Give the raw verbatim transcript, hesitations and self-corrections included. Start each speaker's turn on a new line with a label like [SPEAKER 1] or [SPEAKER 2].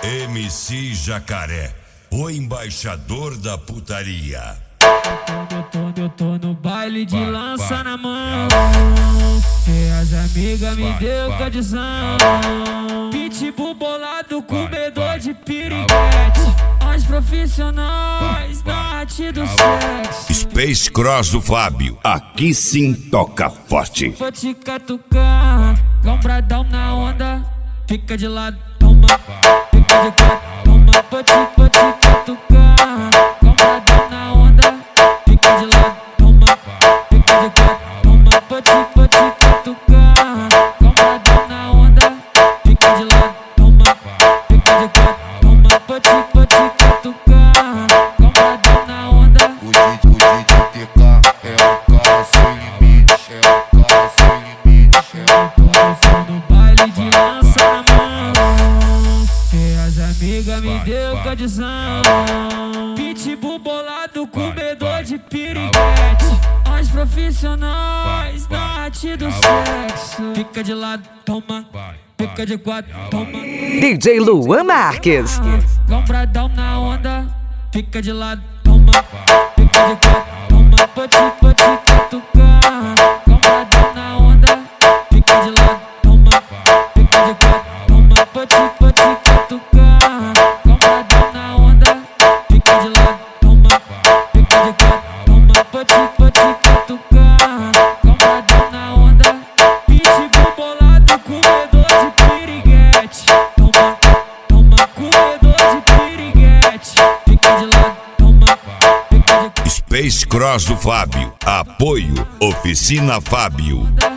[SPEAKER 1] M C Jacaré, o embaixador da putaria.
[SPEAKER 2] Eu tô, eu tô no baile de vai, lança vai, na mão, e as amigas me deu condição. Pitbull bolado, comedor de piriguete, nós profissionais na arte do sexo.
[SPEAKER 1] Space Cross do Fábio, aqui sim toca forte.
[SPEAKER 2] Vou te catucar, lombradão na onda, fica de lado, toma, fica de quatro, toma. Vou te, vou te catucar, lombradão na onda, fica de lado, toma, fica de quatro, toma. Vou te, vou te catucar, lombradão na onda, fica de lado, toma, fica de quatro, toma. Vou te, vou te catucar, lombradão na onda.
[SPEAKER 3] O D J T K é o cara sem limite, é o cara sem limite, é o cara sem limite.
[SPEAKER 2] No baile de lança na mão, e as amigas me deu condição. Pitbull bolado, comedor de piriguete, nós profissionais na arte do sexo. Fica de lado, toma, fica de quatro, toma.
[SPEAKER 4] D J Luan Marques.
[SPEAKER 2] Lombradão na onda, fica de lado, toma, fica de quatro, toma. Vou te, vou te catucar, lombradão na onda, fica de lado, toma, fica de quatro, toma. Vou te, vou te catucar, lombradão na onda, fica de lado, toma, fica de quatro, toma. Vou te, vou te catucar, lombradão na onda. Pitbull bolado, comedor de piriguete, toma, toma, comedor de piriguete, fica de lado, toma, fica de quatro.
[SPEAKER 1] Space Cross do Fábio, apoio Oficina Fábio.